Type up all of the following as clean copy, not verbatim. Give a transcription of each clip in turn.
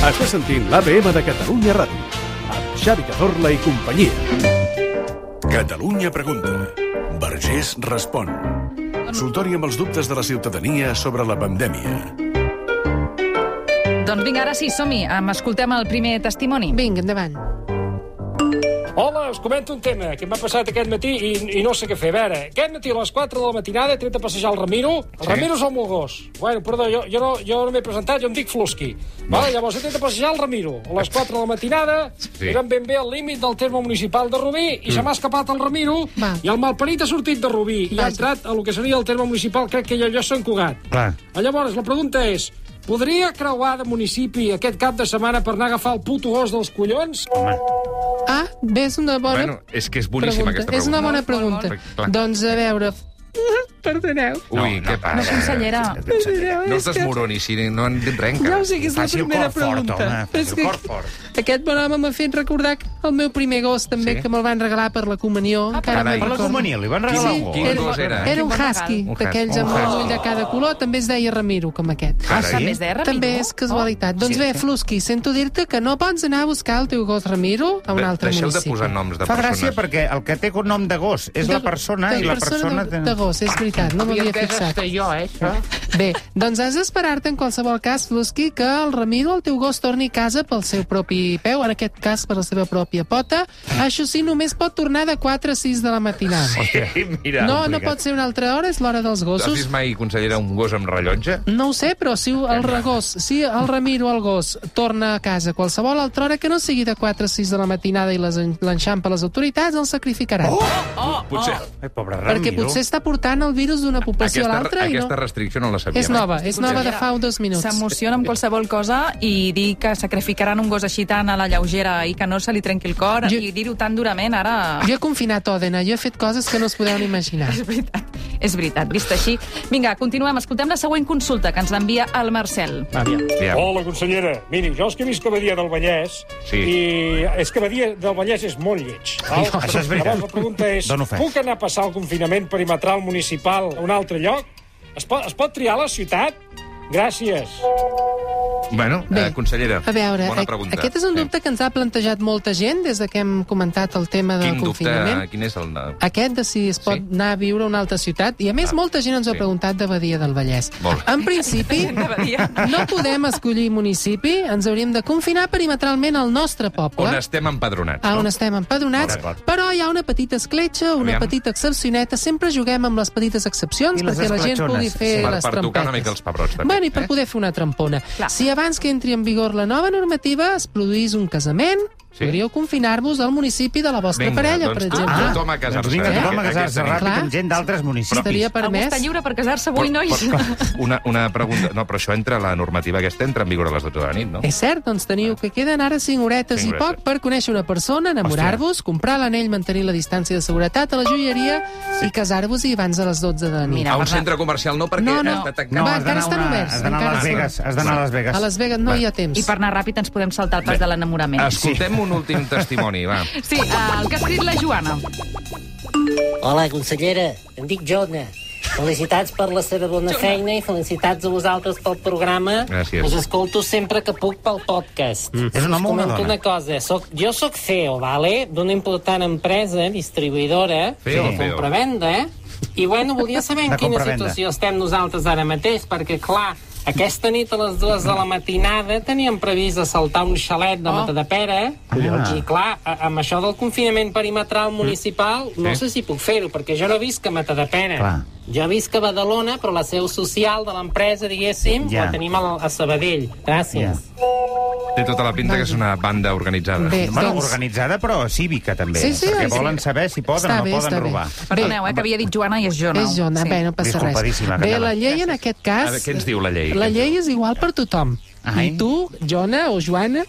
Estàs sentint l'ABM de Catalunya Ràdio, amb Xavi Cazorla i companyia. Catalunya pregunta. Vergés respon. Consultori amb els dubtes de la ciutadania sobre la pandèmia. Doncs vinga, ara sí, som-hi. Escoltem el primer testimoni. Vinga, endavant. Hola, us comento un tema que m'ha passat aquest matí i no sé què fer. A veure, aquest matí a les 4 de la matinada he tret a passejar el Ramiro. El Ramiro és el meu gos. Bueno, perdó, jo no m'he presentat, jo em dic Flusky. Vale, llavors he tret a passejar el Ramiro. A les 4 de la matinada érem ben bé al límit del terme municipal de Rubí i se m'ha escapat el Ramiro i el malparit ha sortit de Rubí i ha entrat a lo que seria el terme municipal, crec que allò és Sant Cugat. Llavors, la pregunta és: podria creuar de municipi aquest cap de setmana per anar a agafar el puto gos dels collons? Ah, bé, és una bona Bueno, és que és boníssima aquesta pregunta. És una bona pregunta. Doncs, a veure... Perdoneu. Ui, què passa? No, consellera. No es desmoroni, si no en renca. Ja ho sé que és la primera pregunta. És que aquest bon home m'ha fet recordar el meu primer gos, també, que me'l van regalar per la comunió. Per la comunió, li van regalar un gos? Quin gos era? Era un husky, d'aquells amb un ull de cada color. També es deia Ramiro, com aquest. També es deia Ramiro? També és casualitat. Doncs bé, Flusky, sento dir-te que no pots anar a buscar el teu gos Ramiro a un altre municipi. Deixeu de posar noms de Fa gràcia persones. perquè el que té nom de gos és la persona i la persona... de gos, és veritat, no m'havia fixat. Bé, doncs has d'esperar-te en qualsevol cas, Flusky, que el Ramiro, el teu gos, torni a casa pel seu propi peu, en aquest cas per la seva pròpia pota. Això sí, només pot tornar de 4 a 6 de la matinada. Mira, No pot ser una altra hora, és l'hora dels has gossos. vist mai, consellera, un gos amb rellotge? No ho sé, però si el Ramiro, el gos, torna a casa a qualsevol altra hora que no sigui de 4 a 6 de la matinada i l'enxampa les autoritats, el sacrificaran. Potser. Pobre Ramiro. Perquè potser està portant el virus d'una població a l'altra i no... Aquesta restricció no la sabia. És nova de fa 2 minuts. S'emociona amb qualsevol cosa i dir que sacrificaran un gos així tan a la lleugera i que no se li trenqui el cor i dir-ho tan durament, ara... Jo he confinat Òdena, jo he fet coses que no us podeu ni imaginar. És veritat, vist així. Vinga, continuem, escoltem la següent consulta que ens l'envia el Marcel. Hola, consellera. Miri, jo és que visc a Badia del Vallès i és que Badia del Vallès és molt lleig. Això és veritat. Llavors la pregunta és, puc anar a passar el confinament perimetral municipal a un altre lloc? Es pot triar la ciutat? Gràcies. Bueno, consellera, a veure, bona pregunta. Aquest és un dubte que ens ha plantejat molta gent des de que hem comentat el tema del confinament. Quin és el... Aquest de si es pot anar a viure a una altra ciutat. I a més, molta gent ens ho ha preguntat de Badia del Vallès. En principi, no podem escollir municipi, ens hauríem de confinar perimetralment al nostre poble. On estem empadronats. On estem empadronats, però hi ha una petita escletxa, una petita excepcioneta. Sempre juguem amb les petites excepcions perquè la gent pugui fer les per tocar una mica els pebrots, també. Bueno, i per poder fer una trampona. Si abans que entri en vigor la nova normativa es produís un casament, podríeu confinar-vos al municipi de la vostra parella, per exemple. Tothom a casar-se. Vinga, tothom a casar-se ràpid amb gent d'altres municipis. Estaria permès. Algú està lliure per casar-se avui, nois? Una pregunta. No, però això entra, la normativa aquesta entra en vigor a les 12 de la nit, no? És cert, doncs teniu que queden ara 5 horetes i poc per conèixer una persona, enamorar-vos, comprar l'anell, mantenir la distància de seguretat a la joieria i casar-vos-hi abans de les 12 de la nit. A un centre comercial no, perquè està tancat. No, encara estan oberts. Has d'anar a Las Vegas. A Las Vegas no hi ha temps. I per anar ràpid ens podem saltar el pas de l'enamorament. Escoltem un últim testimoni, va. Sí, el que ha escrit la Joana. Hola, consellera. Em dic Jona. Felicitats per la seva bona feina i felicitats a vosaltres pel programa. Gràcies. Us escolto sempre que puc pel podcast. És un home o una dona? Una cosa. Jo soc CEO, vale? D'una important empresa distribuïdora de compravenda, i bueno, volia saber en quina situació estem nosaltres ara mateix, perquè clar, aquesta nit a les 2 de la matinada teníem previst assaltar un xalet de Matadepera i clar, amb això del confinament perimetral municipal no sé si puc fer-ho, perquè jo no visc a Matadepera. Jo visc a Badalona, però la seu social de l'empresa, diguéssim, la tenim a Sabadell. Gràcies. Té tota la pinta que és una banda organitzada. Organitzada, però cívica, també. Perquè volen saber si poden o no poden robar. Perdoneu, que havia dit Joana i és Jona. És Jona, bé, no passa res. Bé, la llei en aquest cas... Què ens diu la llei? La llei és igual per tothom. I tu, Jona o Joana...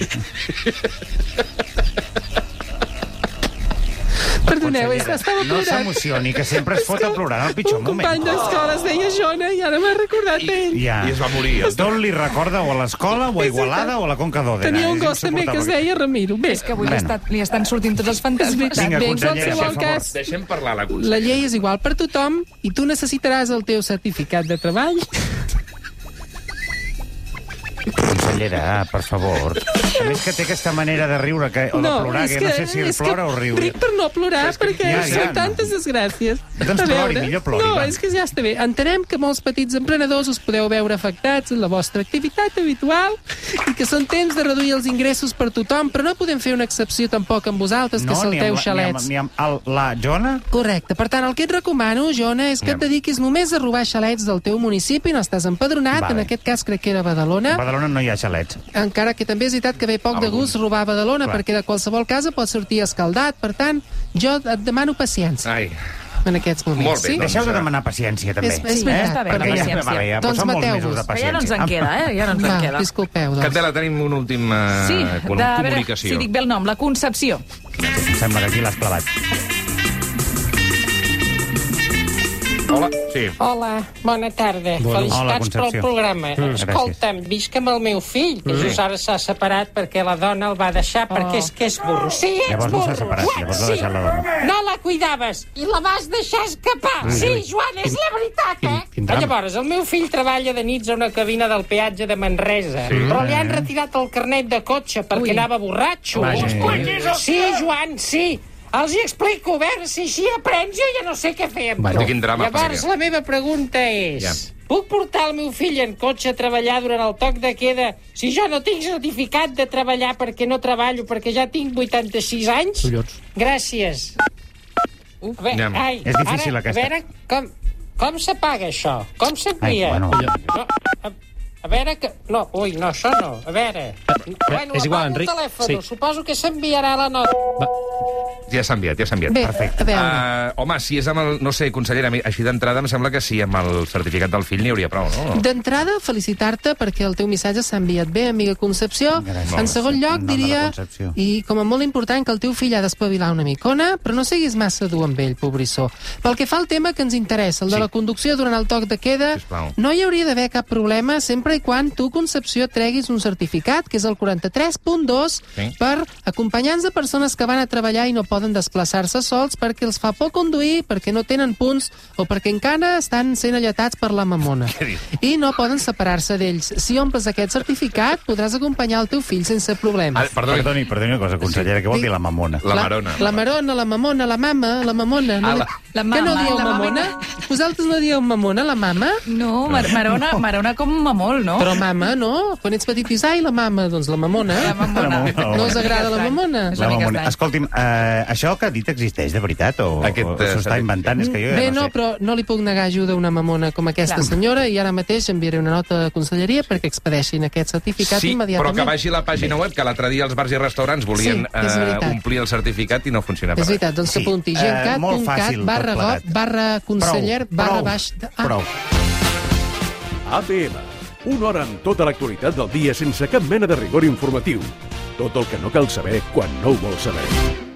Perdoneu, estava plorant. No s'emocioni, que sempre es fot a plorar en el pitjor moment. Un company d'escola es deia Jona i ara m'ha recordat ell. I es va morir. Tot li recorda o a l'escola, o a Igualada, o a la Conca d'Òdena. Tenia un gos també que es deia Ramiro. Bé, és que avui li estan sortint tots els fantasmes. Vinga, consellera, per favor. Deixem parlar la consellera. La llei és igual per tothom i tu necessitaràs el teu certificat de treball Consellera, per favor. A més que té aquesta manera de riure o de plorar, que no sé si plora o riu. Ric per no plorar, perquè són tantes desgràcies. Doncs plori, millor plori. No, és que ja està bé. Entenem que molts petits emprenedors us podeu veure afectats en la vostra activitat habitual i que són temps de reduir els ingressos per tothom, però no podem fer una excepció tampoc amb vosaltres, que salteu xalets. Ni amb la Jona? Correcte. Per tant, el que et recomano, Jona, és que et dediquis només a robar xalets del teu municipi, no estàs empadronat, en aquest cas crec que era Badalona. A Badalona no hi ha xalets. Encara que també és veritat que ve poc de gust robar a Badalona, perquè de qualsevol casa pot sortir escaldat. Per tant, jo et demano paciència. En aquests moments. Molt bé. Deixeu de demanar paciència, també. És veritat. Paciència. Doncs mateu-vos. Ja no ens en queda, Ja no ens en queda. Disculpeu, doncs. Candela, tenim una última comunicació. Si dic bé el nom, la Concepció. Sembla que aquí l'has clavat. Hola, sí. Hola, bona tarda. Felicitats pel programa. Escolta'm, visc amb el meu fill, que just ara s'ha separat perquè la dona el va deixar perquè és que és burro. Sí, ets burro. Llavors no s'ha separat, llavors l'ha deixat la dona. No la cuidaves i la vas deixar escapar. Sí, Joan, és la veritat, Llavors, el meu fill treballa de nits a una cabina del peatge de Manresa, però li han retirat el carnet de cotxe perquè anava borratxo. Sí, Joan, sí. Els hi explico, a veure si així aprens, jo ja no sé què fer amb tu. Llavors, la meva pregunta és... Puc portar el meu fill en cotxe a treballar durant el toc de queda si jo no tinc certificat de treballar perquè no treballo, perquè ja tinc 86 anys? Gràcies. És difícil, aquesta. A veure, com s'apaga això? Com s'envia? A veure que... No, no, això no. A veure... Bueno, apago el telèfon. Suposo que s'enviarà la nota. Ja s'ha enviat. Bé, perfecte. A veure. Home, si és amb el... No sé, consellera, així d'entrada em sembla que sí, amb el certificat del fill n'hi hauria prou, no? D'entrada, felicitar-te perquè el teu missatge s'ha enviat bé, amiga Concepció. En segon lloc, diria, i com a molt important, que el teu fill ha d'espavilar una micona, però no siguis massa dur amb ell, pobrissó. Pel que fa al tema que ens interessa, el de la conducció durant el toc de queda, no hi hauria d'haver cap problema sempre i quan tu, Concepció, treguis un certificat, que és el 43.2, per acompanyants de persones que van a treballar i no poden desplaçar-se sols perquè els fa por conduir, perquè no tenen punts o perquè encara estan sent alletats per la mamona. I no poden separar-se d'ells. Si omples aquest certificat, podràs acompanyar el teu fill sense problemes. Perdoni una cosa, consellera, què vol dir la mamona? La marona. La marona, la mamona, la mama, la mamona. Que no dieu mamona? Vosaltres no dieu mamona, la mama? No, marona com mamol, no? Però mama, no? Quan ets petit dius, ai, la mama, doncs la mamona. La mamona. No us agrada la mamona? La mamona. Escolti'm, això que ha dit existeix de veritat o s'ho està inventant? És que jo ja no sé. Però no li puc negar ajuda a una mamona com aquesta senyora i ara mateix enviaré una nota a conselleria perquè expedeixin aquest certificat immediatament. Però que vagi a la pàgina web, que l'altre dia els bars i restaurants volien omplir el certificat i no funcionava. És veritat, doncs s'apunti gencat.cat/conseller/baix... Prou. APM. Una hora amb tota l'actualitat del dia sense cap mena de rigor informatiu. Tot el que no cal saber quan no ho vols saber.